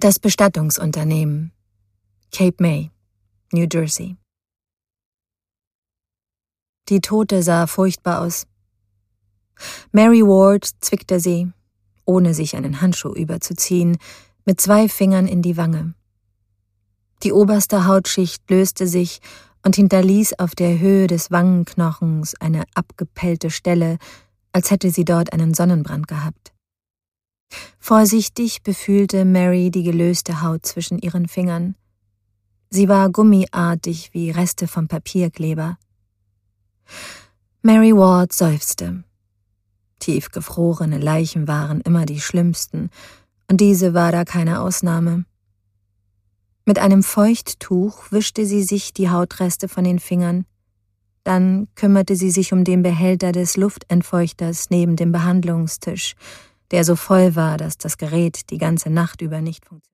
Das Bestattungsunternehmen. Cape May, New Jersey. Die Tote sah furchtbar aus. Mary Ward zwickte sie, ohne sich einen Handschuh überzuziehen, mit 2 Fingern in die Wange. Die oberste Hautschicht löste sich und hinterließ auf der Höhe des Wangenknochens eine abgepellte Stelle, als hätte sie dort einen Sonnenbrand gehabt. Vorsichtig befühlte Mary die gelöste Haut zwischen ihren Fingern. Sie war gummiartig wie Reste vom Papierkleber. Mary Ward seufzte. Tiefgefrorene Leichen waren immer die schlimmsten, und diese war da keine Ausnahme. Mit einem Feuchttuch wischte sie sich die Hautreste von den Fingern. Dann kümmerte sie sich um den Behälter des Luftentfeuchters neben dem Behandlungstisch, der so voll war, dass das Gerät die ganze Nacht über nicht funktionierte.